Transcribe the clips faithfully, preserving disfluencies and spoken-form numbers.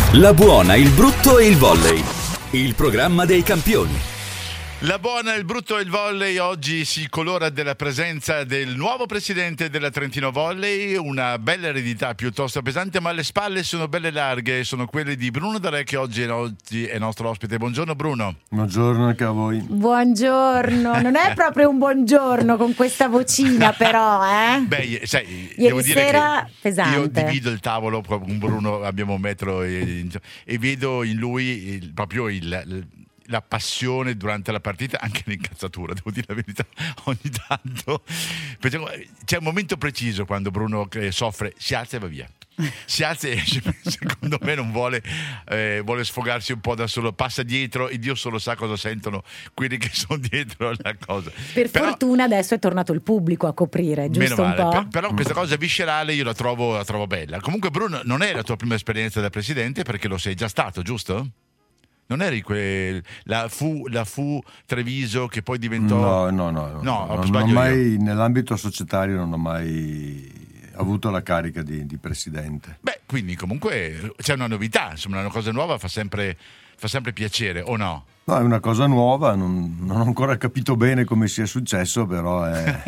La buona, il brutto e il volley. Il programma dei campioni. La buona, il brutto e il volley oggi si colora della presenza del nuovo presidente della Trentino Volley, una bella eredità piuttosto pesante, ma le spalle sono belle larghe, sono quelle di Bruno Darè, che oggi è, oggi è nostro ospite. Buongiorno Bruno. Buongiorno anche a voi. Buongiorno, non è proprio un buongiorno con questa vocina però, eh? Beh, sai, Ieri devo dire sera che pesante. Io divido il tavolo con Bruno, abbiamo un metro e, e vedo in lui il, proprio il... il la passione durante la partita, anche l'incazzatura, devo dire la verità, ogni tanto. C'è un momento preciso quando Bruno soffre, si alza e va via. Si alza e secondo me non vuole, eh, vuole sfogarsi un po' da solo, passa dietro e Dio solo sa cosa sentono quelli che sono dietro la cosa. Per però, fortuna adesso è tornato il pubblico a coprire, giusto un po'? Per, però questa cosa viscerale io la trovo, la trovo bella. Comunque Bruno, non è la tua prima esperienza da presidente, perché lo sei già stato, giusto? Non eri quel, la fu la fu Treviso che poi diventò no no no, no, no non ho mai io. Nell'ambito societario non ho mai avuto la carica di, di presidente. Beh, quindi comunque c'è una novità, insomma, una cosa nuova fa sempre fa sempre piacere, o no? No, è una cosa nuova, non, non ho ancora capito bene come sia successo, però è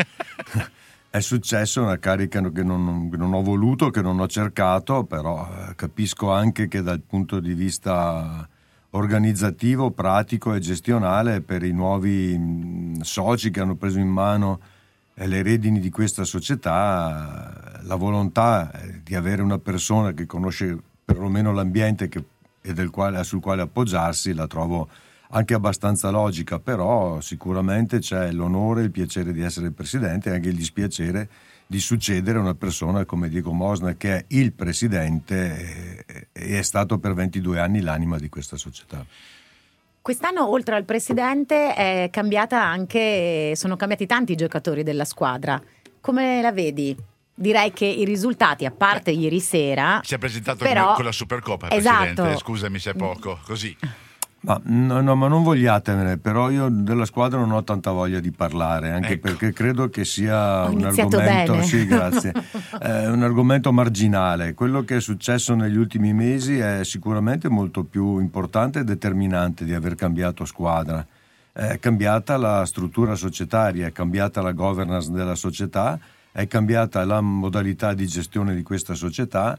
è successo, una carica che non, che non ho voluto, che non ho cercato, però capisco anche che dal punto di vista organizzativo, pratico e gestionale, per i nuovi soci che hanno preso in mano le redini di questa società, la volontà di avere una persona che conosce perlomeno l'ambiente che, e del quale, sul quale appoggiarsi la trovo anche abbastanza logica, però sicuramente c'è l'onore e il piacere di essere il presidente e anche il dispiacere di succedere a una persona come Diego Mosna, che è il presidente e è stato per ventidue anni l'anima di questa società. Quest'anno oltre al presidente è cambiata anche, sono cambiati tanti giocatori della squadra. Come la vedi? Direi che i risultati, a parte ieri sera, si è presentato però, con la Supercoppa, esatto. Presidente, scusami se è poco, così. Ma no, no, ma non vogliatemene, però io della squadra non ho tanta voglia di parlare, anche ecco. perché credo che sia ho un argomento, bene. sì, grazie, è un argomento marginale. Quello che è successo negli ultimi mesi è sicuramente molto più importante e determinante di aver cambiato squadra. È cambiata la struttura societaria, è cambiata la governance della società, è cambiata la modalità di gestione di questa società,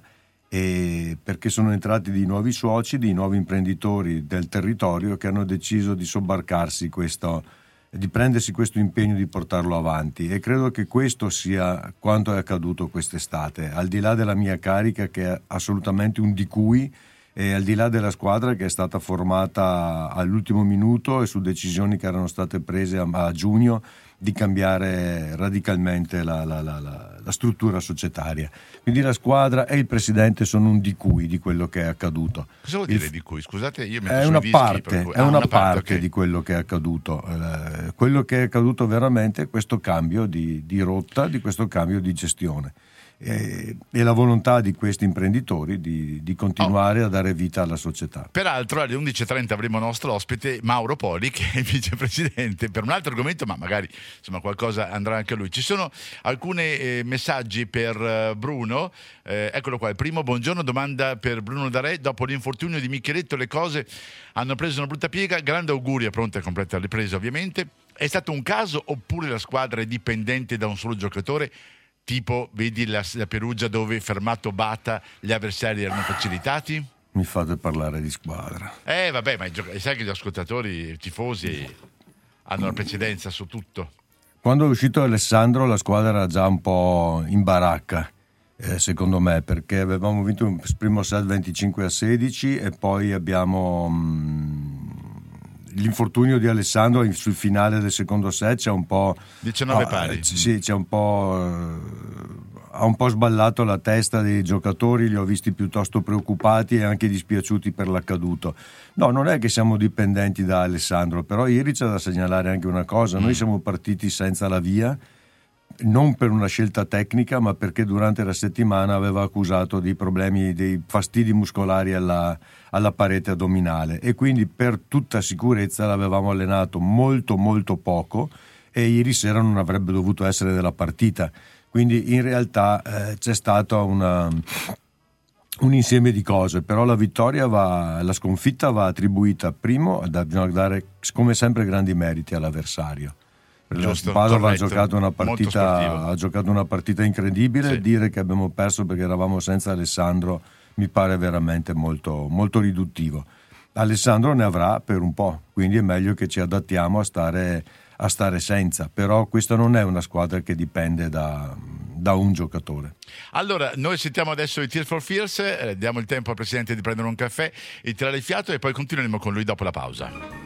e perché sono entrati di nuovi soci, di nuovi imprenditori del territorio che hanno deciso di sobbarcarsi questo, di prendersi questo impegno di portarlo avanti, e credo che questo sia quanto è accaduto quest'estate, al di là della mia carica che è assolutamente un di cui, e al di là della squadra che è stata formata all'ultimo minuto e su decisioni che erano state prese a, a giugno di cambiare radicalmente la, la, la, la, la struttura societaria. Quindi la squadra e il presidente sono un di cui di quello che è accaduto. Cosa vuol dire il, di cui? Scusate, io è una parte, cui... è ah, una una parte, parte okay. di quello che è accaduto. Eh, quello che è accaduto veramente è questo cambio di, di rotta, di questo cambio di gestione. E, e la volontà di questi imprenditori di, di continuare oh. a dare vita alla società. Peraltro alle undici e trenta avremo nostro ospite Mauro Poli, che è vicepresidente, per un altro argomento, ma magari insomma qualcosa andrà anche a lui. Ci sono alcuni eh, messaggi per uh, Bruno, eh, eccolo qua. Il primo: buongiorno, domanda per Bruno Darè: dopo l'infortunio di Micheletto le cose hanno preso una brutta piega, grande augurio, pronta a completa ripresa ovviamente. È stato un caso oppure la squadra è dipendente da un solo giocatore? Tipo, vedi la, la Perugia dove fermato Bata gli avversari erano facilitati? Mi fate parlare di squadra. Eh vabbè, ma gioc- sai che gli ascoltatori, i tifosi hanno la precedenza su tutto. Quando è uscito Alessandro la squadra era già un po' in baracca, eh, secondo me, perché avevamo vinto un primo set venticinque a sedici e poi abbiamo... Mh, l'infortunio di Alessandro sul finale del secondo set c'è un po' diciannove pari. Ah, sì, c'è un po' ha un po' sballato la testa dei giocatori, li ho visti piuttosto preoccupati e anche dispiaciuti per l'accaduto. No, non è che siamo dipendenti da Alessandro, però ieri c'è da segnalare anche una cosa: noi siamo partiti senza la via, non per una scelta tecnica, ma perché durante la settimana aveva accusato dei problemi, dei fastidi muscolari alla, alla parete addominale, e quindi per tutta sicurezza l'avevamo allenato molto molto poco e ieri sera non avrebbe dovuto essere della partita. Quindi in realtà eh, c'è stata una, un insieme di cose, però la vittoria va, la sconfitta va attribuita primo, da, bisogna dare come sempre grandi meriti all'avversario. Giusto, Padova ha corretto, giocato una molto partita, sportivo. ha giocato una partita incredibile. Sì. Dire che abbiamo perso perché eravamo senza Alessandro mi pare veramente molto, molto riduttivo. Alessandro ne avrà per un po', quindi è meglio che ci adattiamo a stare, a stare senza, però questa non è una squadra che dipende da, da un giocatore. Allora, noi sentiamo adesso i Tears for Fears, eh, diamo il tempo al Presidente di prendere un caffè e tirare il fiato e poi continueremo con lui dopo la pausa.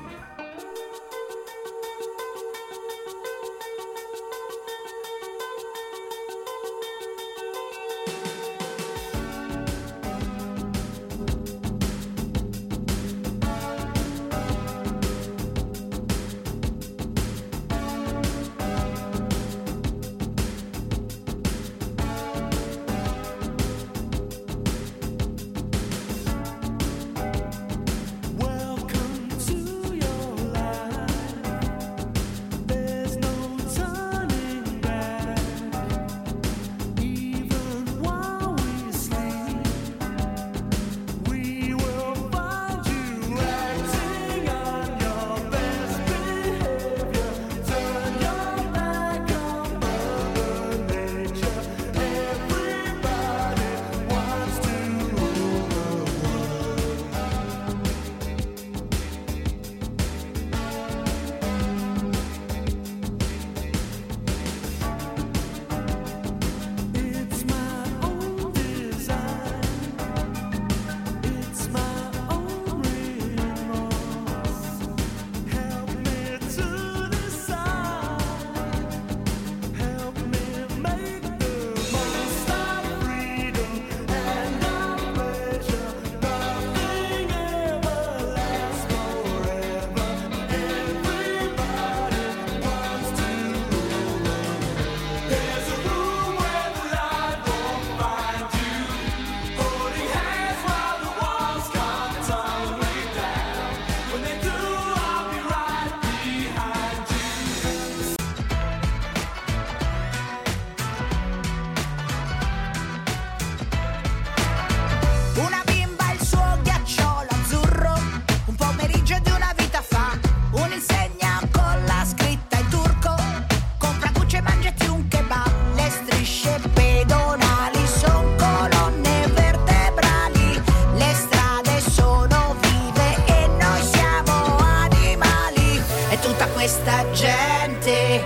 Questa gente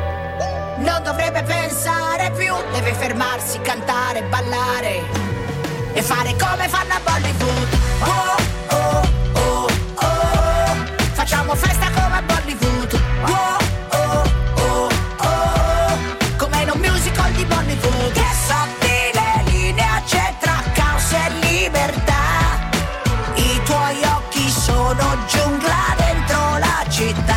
non dovrebbe pensare più, deve fermarsi, cantare, ballare e fare come fanno a Bollywood. Oh, oh, oh, oh, facciamo festa come a Bollywood. Oh, oh, oh, oh, come in un musical di Bollywood. Che sottile linea c'è tra caos e libertà, i tuoi occhi sono giungla dentro la città.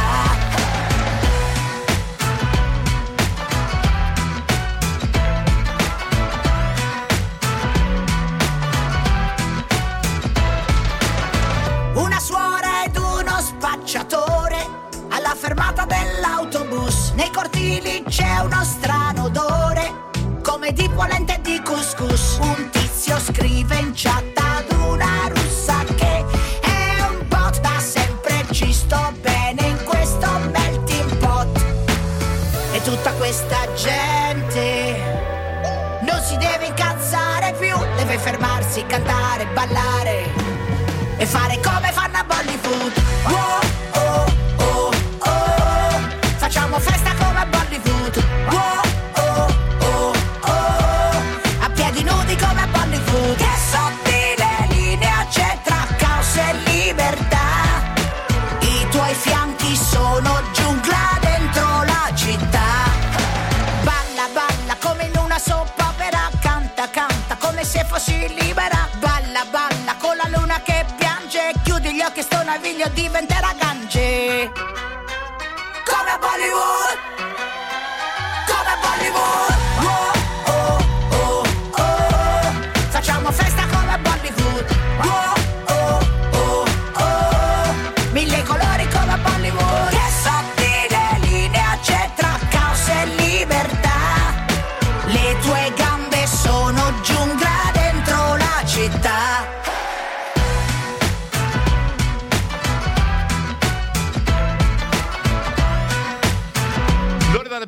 Alla fermata dell'autobus, nei cortili c'è uno strano odore, come di polente di couscous. Un tizio scrive in chat ad una russa che è un bot, da sempre ci sto bene in questo melting pot. E tutta questa gente non si deve incazzare più, deve fermarsi, cantare, ballare e fare come fanno a Bollywood. Oh, oh, oh, oh, facciamo festa come a Bollywood. Oh, oh, oh, oh, a piedi nudi come a Bollywood. Che sottile linea c'è tra caos e libertà, i tuoi fianchi sono giungla dentro la città. Balla, balla come in una soap opera, canta, canta come se fossi libera. Balla, balla con la luna che piange, chiudi gli occhi, sto naviglio diventerà gange. Come a Bollywood, come a Bollywood. Oh, oh, oh, oh, facciamo festa come a Bollywood. Oh, oh, oh, oh, mille colori come a Bollywood. Che sottile linea c'è tra caos e libertà, le tue gambe sono giungla dentro la città.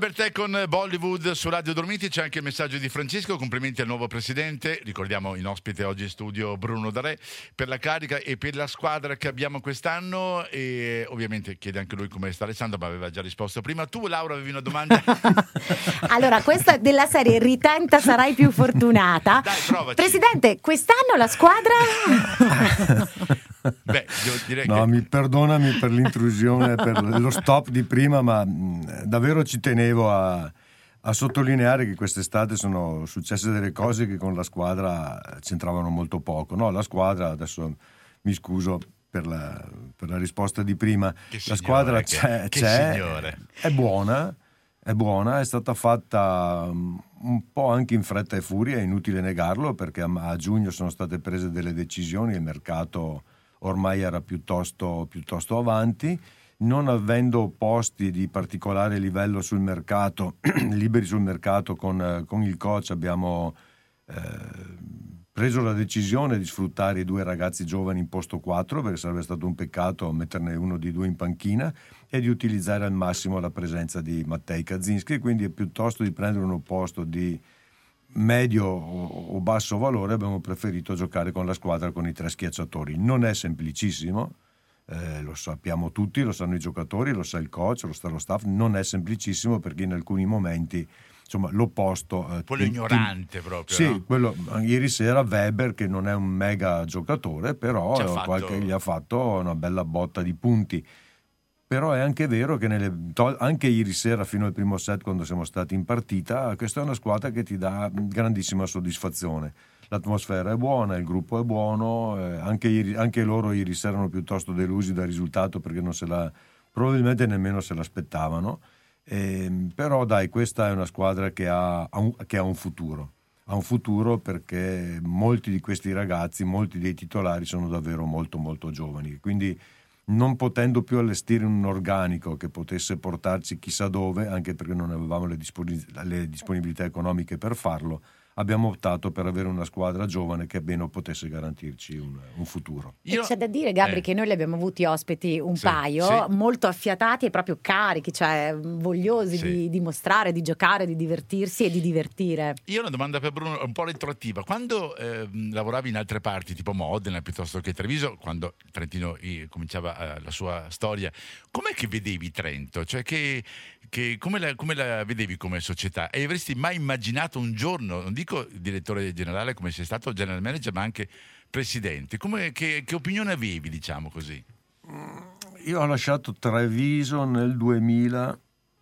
per te con Bollywood su Radio Dormiti. C'è anche il messaggio di Francesco, complimenti al nuovo presidente, ricordiamo in ospite oggi in studio Bruno D'Arè, per la carica e per la squadra che abbiamo quest'anno, e ovviamente chiede anche lui come sta Alessandro, ma aveva già risposto prima. Tu Laura avevi una domanda? Allora, questa della serie ritenta sarai più fortunata. Dai, provaci. Presidente, quest'anno la squadra... Beh, io direi no, che... mi perdonami per l'intrusione, per lo stop di prima, ma mh, davvero ci tenevo a, a sottolineare che quest'estate sono successe delle cose che con la squadra c'entravano molto poco. No, la squadra, adesso mi scuso per la, per la risposta di prima, Che la signore, squadra che- c'è, che c'è signore. è buona, è buona, è stata fatta um, un po' anche in fretta e furia, è inutile negarlo, perché a, a giugno sono state prese delle decisioni, il mercato ormai era piuttosto, piuttosto avanti, non avendo posti di particolare livello sul mercato, liberi sul mercato, con, con il coach abbiamo eh, preso la decisione di sfruttare i due ragazzi giovani in posto quattro, perché sarebbe stato un peccato metterne uno di due in panchina, e di utilizzare al massimo la presenza di Mattei Kaczynski, quindi piuttosto di prendere un posto di medio o basso valore abbiamo preferito giocare con la squadra con i tre schiacciatori. Non è semplicissimo, eh, lo sappiamo tutti, lo sanno i giocatori, lo sa il coach, lo sa lo staff, non è semplicissimo perché in alcuni momenti insomma l'opposto eh, Quello ti- ignorante proprio, sì, no? quello, ieri sera Weber, che non è un mega giocatore, però Ci ha fatto- qualche, gli ha fatto una bella botta di punti. Però è anche vero che nelle, to- anche ieri sera fino al primo set, quando siamo stati in partita, questa è una squadra che ti dà grandissima soddisfazione. L'atmosfera è buona, il gruppo è buono, eh, anche, ieri- anche loro ieri sera erano piuttosto delusi dal risultato perché non se la, probabilmente nemmeno se l'aspettavano. Ehm, però dai, questa è una squadra che ha, ha un, che ha un futuro. Ha un futuro perché molti di questi ragazzi, molti dei titolari sono davvero molto molto giovani. Quindi non potendo più allestire un organico che potesse portarci chissà dove, anche perché non avevamo le, disponi- le disponibilità economiche per farlo, abbiamo optato per avere una squadra giovane che almeno potesse garantirci un, un futuro. Io- E c'è da dire, Gabri, eh. che noi li abbiamo avuti ospiti un Sì, paio, sì. molto affiatati e proprio carichi, cioè vogliosi Sì. di dimostrare, di giocare, di divertirsi e di divertire. Io ho una domanda per Bruno, un po' retroattiva. Quando eh, lavoravi in altre parti, tipo Modena piuttosto che Treviso, quando Trentino eh, cominciava eh, la sua storia, com'è che vedevi Trento? Cioè che, che- come, la, come la vedevi come società? E avresti mai immaginato un giorno, non dico direttore generale come sei stato, general manager, ma anche presidente? Come, che, che opinione avevi, diciamo così? Io ho lasciato Treviso nel duemilanove.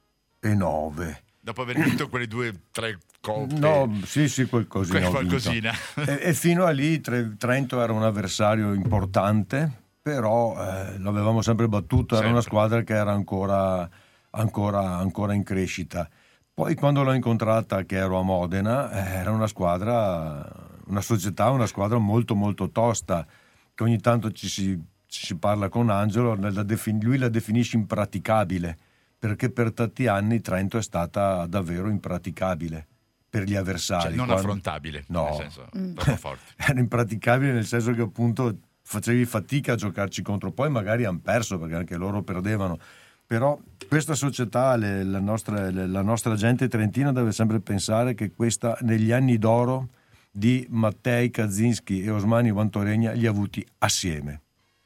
Dopo aver vinto quelle due, tre coppe? No, sì, sì, qualcosina. ho vinto. Qualcosina. E, e fino a lì Tre- Trento era un avversario importante, però eh, l'avevamo sempre battuto, era Sempre. una squadra che era ancora, ancora, ancora in crescita. Poi quando l'ho incontrata, che ero a Modena, eh, era una squadra, una società, una squadra molto molto tosta, che ogni tanto ci si, ci si parla con Angelo, la defin- lui la definisce impraticabile, perché per tanti anni Trento è stata davvero impraticabile per gli avversari. Cioè, non Quando- affrontabile, No. nel senso, troppo forte. Era impraticabile nel senso che appunto facevi fatica a giocarci contro, poi magari hanno perso perché anche loro perdevano, però questa società, le- la, nostra, le- la nostra gente trentina deve sempre pensare che questa negli anni d'oro di Mattei Kaczynski e Osmani Vantoregna li ha avuti assieme,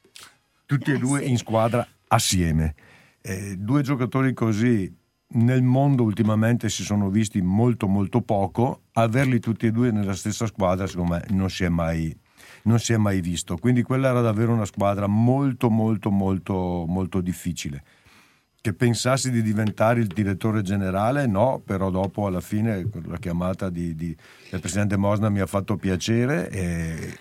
tutti e due in squadra assieme. Eh, due giocatori così nel mondo ultimamente si sono visti molto molto poco, averli tutti e due nella stessa squadra secondo me non si è mai, non si è mai visto, quindi quella era davvero una squadra molto molto molto molto difficile. Che pensassi di diventare il direttore generale, no, però dopo alla fine la chiamata di, di, del presidente Mosna mi ha fatto piacere e,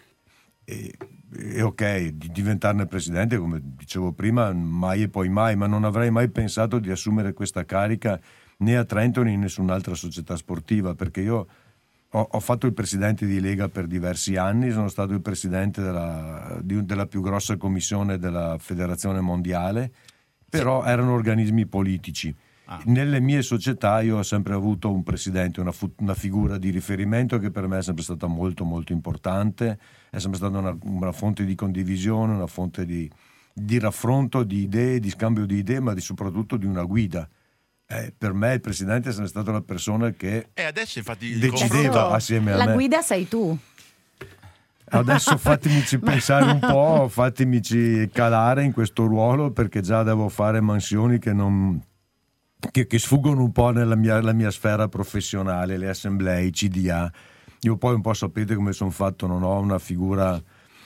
e, e ok, di diventarne presidente, come dicevo prima, mai e poi mai, ma non avrei mai pensato di assumere questa carica né a Trento né in nessun'altra società sportiva, perché io ho, ho fatto il presidente di Lega per diversi anni, sono stato il presidente della, di, della più grossa commissione della Federazione Mondiale, però erano organismi politici. Ah. Nelle mie società io ho sempre avuto un presidente, una, fu- una figura di riferimento che per me è sempre stata molto molto importante, è sempre stata una, una fonte di condivisione, una fonte di, di raffronto di idee, di scambio di idee, ma di, soprattutto di una guida. Eh, per me il presidente è sempre stato la persona che E adesso infatti il decideva confronto- assieme a La me. guida sei tu. Adesso fatemici pensare un po', fatemici calare in questo ruolo, perché già devo fare mansioni che non che, che sfuggono un po' nella mia, la mia sfera professionale, le assemblee, i C D A. Io poi un po' sapete come sono fatto, non ho una figura.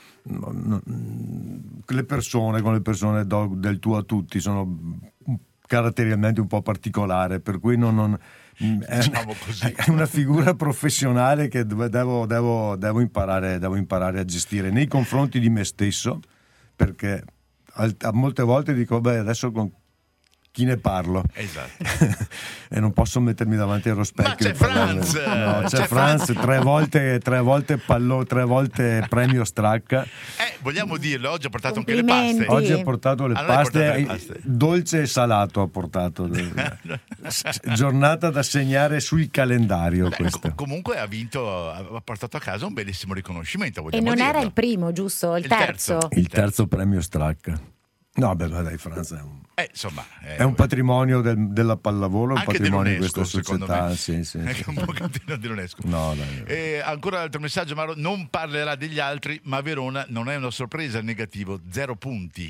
Le persone con le persone do del tu a tutti sono caratterialmente un po' particolare, per cui non, non è, Diciamo così. è una figura professionale che devo, devo, devo, imparare, devo imparare a gestire nei confronti di me stesso, perché a, a molte volte dico beh adesso con chi ne parlo? Esatto. E non posso mettermi davanti allo specchio. Ma c'è e parlare. Franz! No, c'è, C'è Franz, Franz! tre volte, tre volte pallo, tre volte premio Stracca. Eh, vogliamo dirlo, oggi ha portato anche le paste. Complimenti. Oggi ha portato le Ah, non hai paste, portato le paste. dolce e salato ha portato. S- Giornata da segnare sul calendario Beh, questa. co- comunque ha vinto, ha portato a casa un bellissimo riconoscimento. E vogliamo non era dirlo. il primo, giusto? Il, Il terzo. terzo. Il terzo premio Stracca. No, beh, ma dai, Franz è un, Eh, insomma, è un patrimonio del- della pallavolo, è un anche patrimonio di dell'UNESCO, questa secondo società. me. Sì, sì, Anche sì, un sì. pochettino dell'UNESCO. No, dai. E ancora un altro messaggio, Mauro, non parlerà degli altri, ma Verona non è una sorpresa, negativo, zero punti.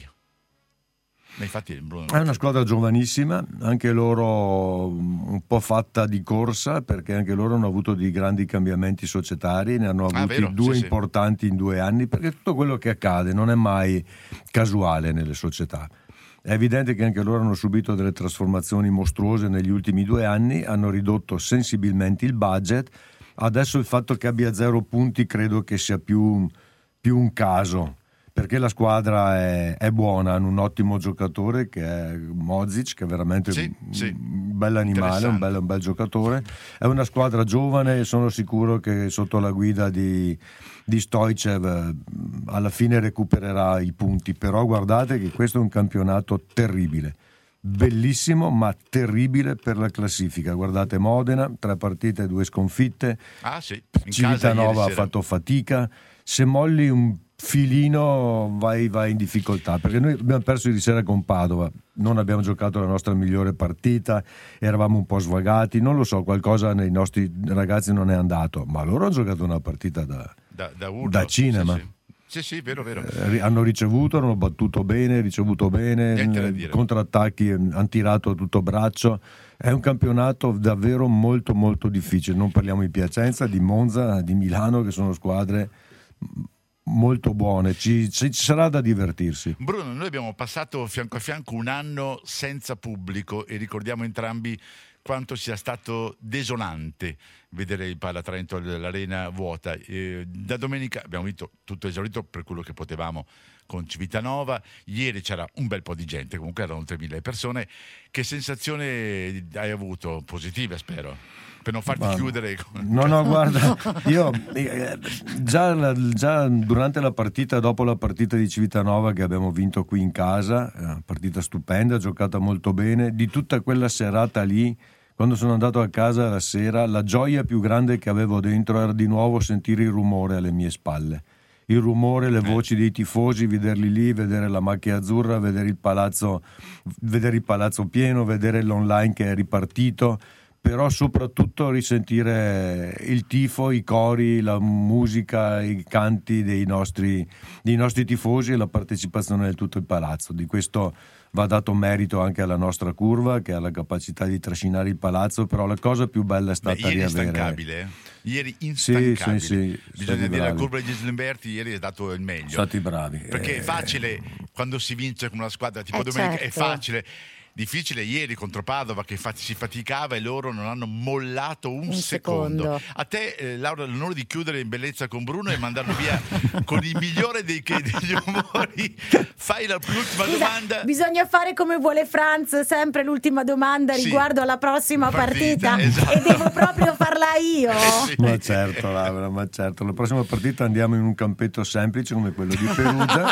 Ma infatti Bruno, È una squadra giovanissima, anche loro un po' fatta di corsa, perché anche loro hanno avuto dei grandi cambiamenti societari, ne hanno Ah, avuti vero? due Sì, sì. importanti in due anni, perché tutto quello che accade non è mai casuale nelle società. È evidente che anche loro hanno subito delle trasformazioni mostruose negli ultimi due anni, hanno ridotto sensibilmente il budget. Adesso il fatto che abbia zero punti credo che sia più, più un caso, perché la squadra è, è buona, hanno un ottimo giocatore che è Mozic, che è veramente Sì, un, sì. un bel animale, un Interessante. bel, un bel giocatore. È una squadra giovane e sono sicuro che sotto la guida di, di Stoichev eh, alla fine recupererà i punti, però guardate che questo è un campionato terribile. Bellissimo ma terribile per la classifica. Guardate Modena, tre partite, due sconfitte. ah sì, in casa ieri Civitanova ha sera. fatto fatica. Se molli un filino vai, vai in difficoltà, perché noi abbiamo perso ieri sera con Padova, non abbiamo giocato la nostra migliore partita, eravamo un po' svagati, non lo so, qualcosa nei nostri ragazzi non è andato, ma loro hanno giocato una partita da, da, da, urlo. da cinema. Sì, sì, sì, sì, vero, vero. Eh, ri- hanno ricevuto, hanno battuto bene, ricevuto bene, Niente da eh, dire. contrattacchi, eh, hanno tirato a tutto braccio. È un campionato davvero molto molto difficile. Non parliamo di Piacenza, di Monza, di Milano, che sono squadre m- molto buone. Ci, ci ci sarà da divertirsi. Bruno, noi abbiamo passato fianco a fianco un anno senza pubblico e ricordiamo entrambi quanto sia stato desolante vedere il Palatrento all'arena vuota. Eh, da domenica abbiamo vinto tutto esaurito per quello che potevamo con Civitanova. Ieri c'era un bel po' di gente, comunque erano oltre mille persone. Che sensazione hai avuto? Positiva, spero, per non farti Ma- chiudere. No, no, guarda, io eh, già, la- già durante la partita, dopo la partita di Civitanova che abbiamo vinto qui in casa, è una partita stupenda, giocata molto bene, di tutta quella serata lì, quando sono andato a casa la sera, la gioia più grande che avevo dentro era di nuovo sentire il rumore alle mie spalle. Il rumore, le voci dei tifosi, vederli lì, vedere la macchia azzurra, vedere il palazzo, vedere il palazzo pieno, vedere l'online che è ripartito, però soprattutto risentire il tifo, i cori, la musica, i canti dei nostri, dei nostri tifosi e la partecipazione di tutto il palazzo. Di questo va dato merito anche alla nostra curva, che ha la capacità di trascinare il palazzo, però la cosa più bella è Beh, stata ieri riavere... instancabile, eh? Ieri instancabile. Sì, sì, sì, Bisogna stati dire, la bravi. curva di Gislemberti ieri è dato il meglio. Stati bravi. Perché è Eh, facile quando si vince con una squadra tipo Eh, domenica, è certo. facile. Difficile ieri contro Padova che fa- si faticava e loro non hanno mollato un, Un secondo. secondo. A te, eh, Laura, l'onore di chiudere in bellezza con Bruno e mandarlo via con il migliore dei, che- degli umori. Fai la, l'ultima Scusa, domanda. bisogna fare come vuole Franz, sempre l'ultima domanda Sì. riguardo alla prossima Partita, partita, esatto. e devo proprio farla io. Eh sì. Ma certo, Laura, ma certo. La prossima partita andiamo in un campetto semplice come quello di Perugia.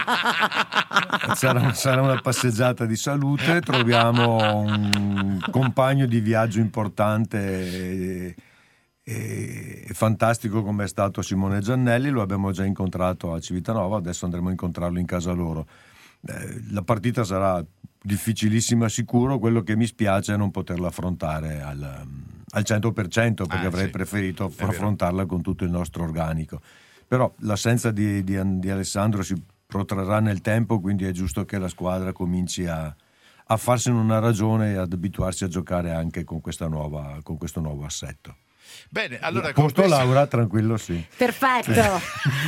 Sarà, sarà una passeggiata di salute, troviamo un compagno di viaggio importante e, e- e fantastico come è stato Simone Giannelli, lo abbiamo già incontrato a Civitanova, adesso andremo a incontrarlo in casa loro. eh, la partita sarà difficilissima sicuro, quello che mi spiace è non poterla affrontare al, al cento per cento, perché ah, avrei sì. preferito affrontarla con tutto il nostro organico. Però l'assenza di, di, di Alessandro si protrarrà nel tempo, quindi è giusto che la squadra cominci a, a farsene una ragione e ad abituarsi a giocare anche con, questa nuova, con questo nuovo assetto. Bene, allora con posto questo... Laura, tranquillo sì. Perfetto.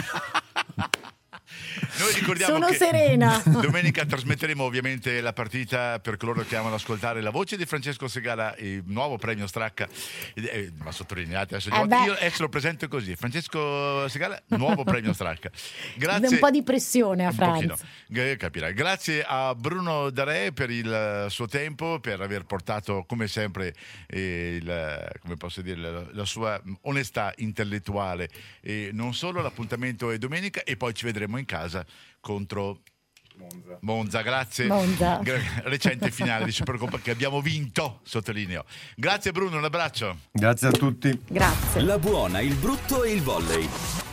Noi ricordiamo Sono che serena. domenica trasmetteremo ovviamente la partita per coloro che amano ascoltare la voce di Francesco Segala, il nuovo premio Stracca. Eh, ma sottolineate adesso, Eh io adesso lo presento così: Francesco Segala, nuovo premio Stracca. Grazie. Un po' di pressione a Un Franz. pochino. G- capirai. Grazie a Bruno Darè per il suo tempo, per aver portato come sempre eh, il, come posso dire, la, la sua onestà intellettuale, e non solo. L'appuntamento è domenica e poi ci vedremo in casa contro Monza. Monza, grazie. Monza. Gra- recente finale di Supercoppa che abbiamo vinto, sottolineo. Grazie Bruno, un abbraccio. Grazie a tutti. Grazie. La buona, il brutto e il volley.